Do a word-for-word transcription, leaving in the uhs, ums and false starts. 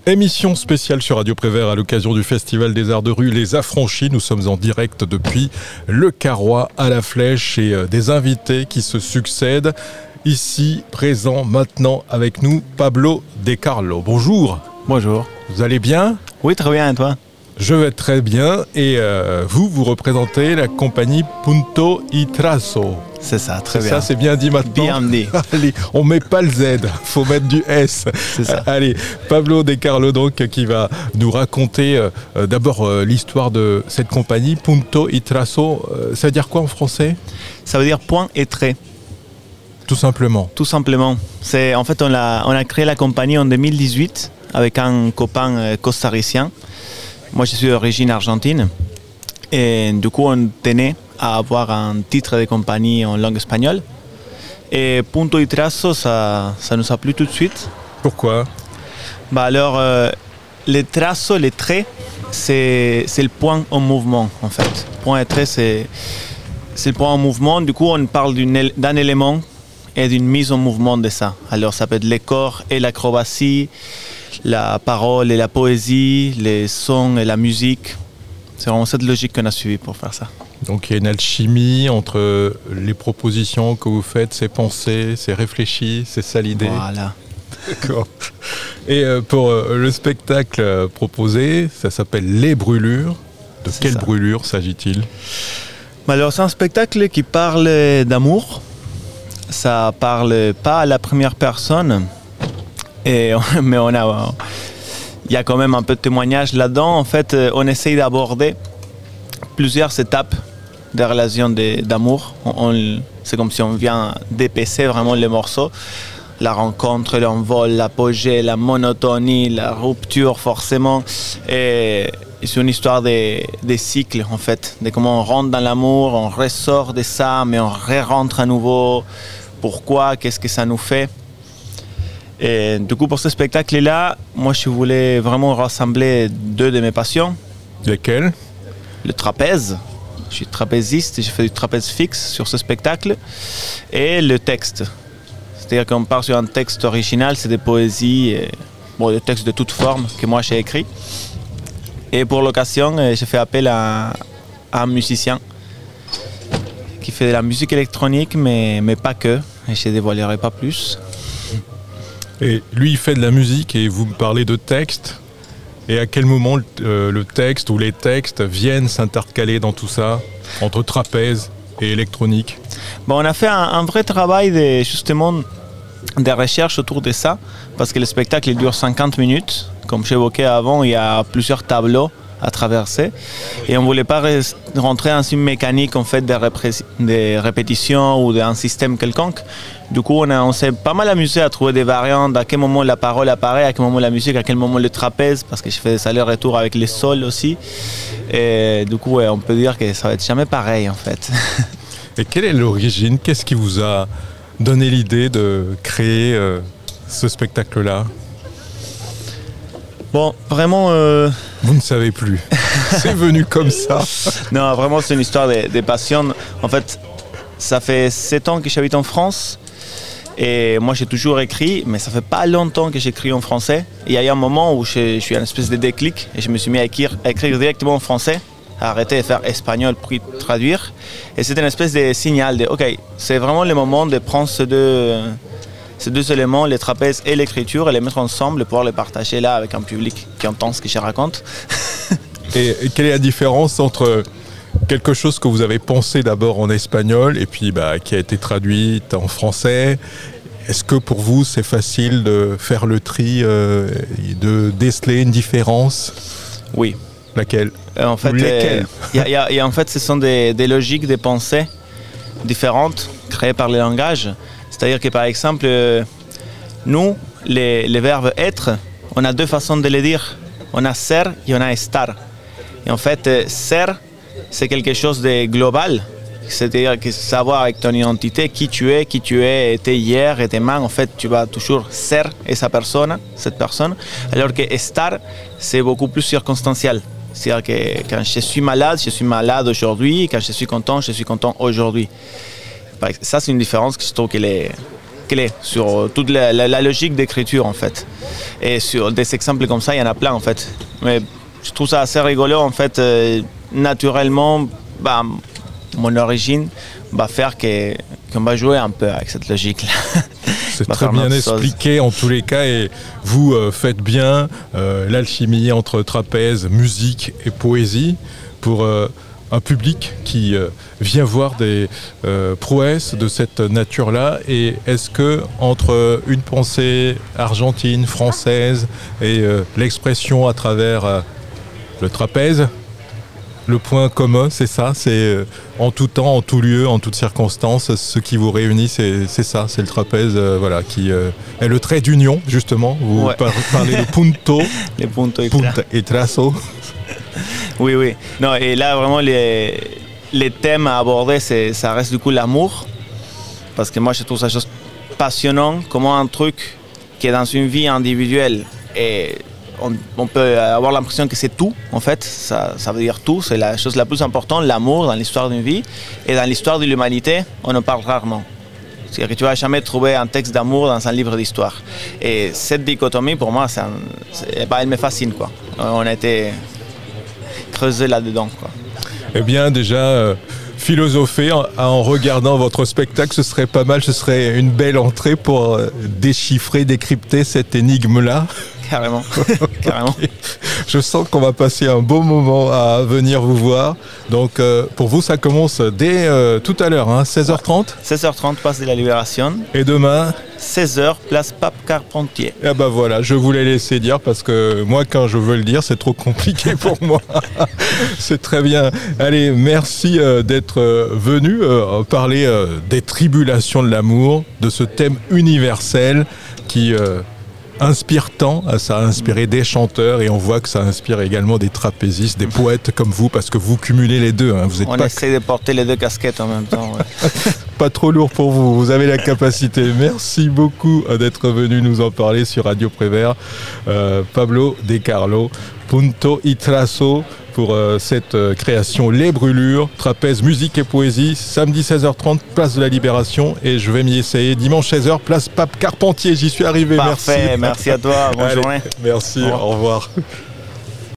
Émission spéciale sur Radio Prévert à l'occasion du Festival des Arts de Rue Les Affranchis. Nous sommes en direct depuis le Carrois à la Flèche et euh, des invités qui se succèdent. Ici, présent maintenant avec nous, Pablo De Carlo. Bonjour. Bonjour. Vous allez bien ? Oui, très bien, et toi ? Je vais très bien. Et euh, vous, vous représentez la compagnie Punto y Trazo. C'est ça, très c'est bien. Ça, c'est bien dit maintenant. Bien dit. Allez, on met pas le Z, faut mettre du S. C'est ça. Allez, Pablo De Carlo donc qui va nous raconter euh, d'abord euh, l'histoire de cette compagnie Punto y Trazo. Euh, ça veut dire quoi en français ? Ça veut dire point et trait. Tout simplement. Tout simplement. C'est en fait on a on a créé la compagnie en deux mille dix-huit avec un copain euh, costaricien. Moi, je suis d'origine argentine et du coup, on tenait à avoir un titre de compagnie en langue espagnole. Et Punto y Trazo, ça, ça nous a plu tout de suite. Pourquoi ? Bah alors, euh, les trazos, les traits, c'est, c'est le point en mouvement, en fait. Point et trait, c'est, c'est le point en mouvement. Du coup, on parle d'une, d'un élément et d'une mise en mouvement de ça. Alors, ça peut être les corps et l'acrobatie, la parole et la poésie, les sons et la musique. C'est vraiment cette logique qu'on a suivie pour faire ça. Donc il y a une alchimie entre les propositions que vous faites, c'est pensé, c'est réfléchi, c'est ça l'idée. Voilà. D'accord. Et euh, pour euh, le spectacle euh, proposé, ça s'appelle Les Brûlures. De C'est quelle ça. brûlure s'agit-il ? Alors c'est un spectacle qui parle d'amour. Ça parle pas à la première personne. Et, mais on a, il y a quand même un peu de témoignage là-dedans. En fait, on essaye d'aborder plusieurs étapes des relations de, d'amour. On, on, c'est comme si on vient d'épaisser vraiment les morceaux. La rencontre, l'envol, l'apogée, la monotonie, la rupture forcément. Et c'est une histoire des, des cycles en fait, de comment on rentre dans l'amour, on ressort de ça, mais on re-rentre à nouveau. Pourquoi ? Qu'est-ce que ça nous fait ? Et du coup, pour ce spectacle-là, moi, je voulais vraiment rassembler deux de mes passions. Lesquelles ? Le trapèze. Je suis trapéziste, j'ai fait du trapèze fixe sur ce spectacle. Et le texte. C'est-à-dire qu'on part sur un texte original, c'est des poésies, et, bon, des textes de toute forme que moi j'ai écrits. Et pour l'occasion, j'ai fait appel à, à un musicien qui fait de la musique électronique, mais, mais pas que. Et je ne dévoilerai pas plus. Et lui, il fait de la musique et vous me parlez de texte. Et à quel moment euh, le texte ou les textes viennent s'intercaler dans tout ça, entre trapèze et électronique ? Bon, on a fait un, un vrai travail de, justement de recherche autour de ça, parce que le spectacle il dure cinquante minutes. Comme j'évoquais avant, il y a plusieurs tableaux à traverser. Et on ne voulait pas re- rentrer dans une mécanique en fait, de, répré- de répétition ou d'un système quelconque. Du coup, on, a, on s'est pas mal amusé à trouver des variantes, à quel moment la parole apparaît, à quel moment la musique, à quel moment le trapèze, parce que je fais des allers-retours avec les sols aussi. Et du coup, ouais, on peut dire que ça va être jamais pareil en fait. Et quelle est l'origine ? Qu'est-ce qui vous a donné l'idée de créer euh, ce spectacle-là ? Bon, vraiment... Euh... Vous ne savez plus. C'est venu comme ça. Non, vraiment, c'est une histoire de, de passion. En fait, ça fait sept ans que j'habite en France. Et moi, j'ai toujours écrit, mais ça fait pas longtemps que j'écris en français. Et il y a eu un moment où je, je suis à une espèce de déclic et je me suis mis à écrire, à écrire directement en français, à arrêter de faire espagnol pour y traduire. Et c'était une espèce de signal de, OK, c'est vraiment le moment de prendre ces deux, ces deux éléments, les trapèzes et l'écriture, et les mettre ensemble pour pouvoir les partager là avec un public qui entend ce que je raconte. Et, et quelle est la différence entre quelque chose que vous avez pensé d'abord en espagnol et puis bah, qui a été traduit en français ? Est-ce que pour vous c'est facile de faire le tri, euh, de déceler une différence ? Oui. Laquelle ? Euh, en fait, Lesquelles ? euh, y a, y a, y a, en fait, ce sont des, des logiques de pensée différentes créées par le langage. C'est-à-dire que par exemple, euh, nous, les, les verbes être, on a deux façons de les dire. On a ser et on a estar. Et en fait, euh, ser, c'est quelque chose de global. C'est-à-dire que savoir avec ton identité qui tu es, qui tu es, été hier et demain, en fait, tu vas toujours ser esa persona, cette personne. Alors que estar, c'est beaucoup plus circonstanciel. C'est-à-dire que quand je suis malade, je suis malade aujourd'hui. Quand je suis content, je suis content aujourd'hui. Ça, c'est une différence que je trouve qu'elle est, clé sur toute la, la, la logique d'écriture en fait. Et sur des exemples comme ça, il y en a plein en fait. Mais je trouve ça assez rigolo en fait. Euh, naturellement, bah, mon origine va faire que, qu'on va jouer un peu avec cette logique-là. C'est très bien expliqué en tous les cas et vous euh, faites bien euh, l'alchimie entre trapèze, musique et poésie pour euh, un public qui euh, vient voir des euh, prouesses de cette nature-là. Et est-ce que entre une pensée argentine, française et euh, l'expression à travers euh, le trapèze, le point commun, c'est ça, c'est euh, en tout temps, en tout lieu, en toutes circonstances, ce qui vous réunit, c'est, c'est ça, c'est le trapèze, euh, voilà, qui euh, est le trait d'union, justement. Vous ouais. par- parlez de punto, les punto et, punta et trazo. Oui, oui. Non, et là, vraiment, les, les thèmes à aborder, c'est, ça reste du coup l'amour. Parce que moi, je trouve ça chose passionnant, comment un truc qui est dans une vie individuelle et On, on peut avoir l'impression que c'est tout, en fait, ça, ça veut dire tout, c'est la chose la plus importante, l'amour dans l'histoire d'une vie, et dans l'histoire de l'humanité, on en parle rarement. C'est-à-dire que tu ne vas jamais trouver un texte d'amour dans un livre d'histoire. Et cette dichotomie, pour moi, c'est un, c'est, bah, elle me fascine, quoi. On a été creusé là-dedans, quoi. Eh bien, déjà, euh, philosopher en, en regardant votre spectacle, ce serait pas mal, ce serait une belle entrée pour euh, déchiffrer, décrypter cette énigme-là. Carrément, carrément. Okay. Je sens qu'on va passer un beau moment à venir vous voir. Donc, euh, pour vous, ça commence dès euh, tout à l'heure, hein, seize heures trente. seize heures trente, place de la Libération. Et demain seize heures, place Pape Carpentier. Eh ben voilà, je voulais laisser dire parce que moi, quand je veux le dire, c'est trop compliqué pour moi. C'est très bien. Allez, merci euh, d'être euh, venu euh, parler euh, des tribulations de l'amour, de ce thème universel qui... Euh, inspire tant, ça a inspiré des chanteurs et on voit que ça inspire également des trapézistes, des poètes comme vous, parce que vous cumulez les deux. Hein. Vous êtes on pas... essaie de porter les deux casquettes en même temps. Ouais. Pas trop lourd pour vous, vous avez la capacité. Merci beaucoup d'être venu nous en parler sur Radio Prévert. Euh, Pablo De Carlo, Punto y Trazo, pour euh, cette euh, création Les Brûlures, trapèze, musique et poésie, samedi seize heures trente, place de la Libération, et je vais m'y essayer dimanche seize heures, place Pape Carpentier, j'y suis arrivé. Parfait, merci. Merci à toi, bonne Allez, journée. Merci, au revoir. Au revoir.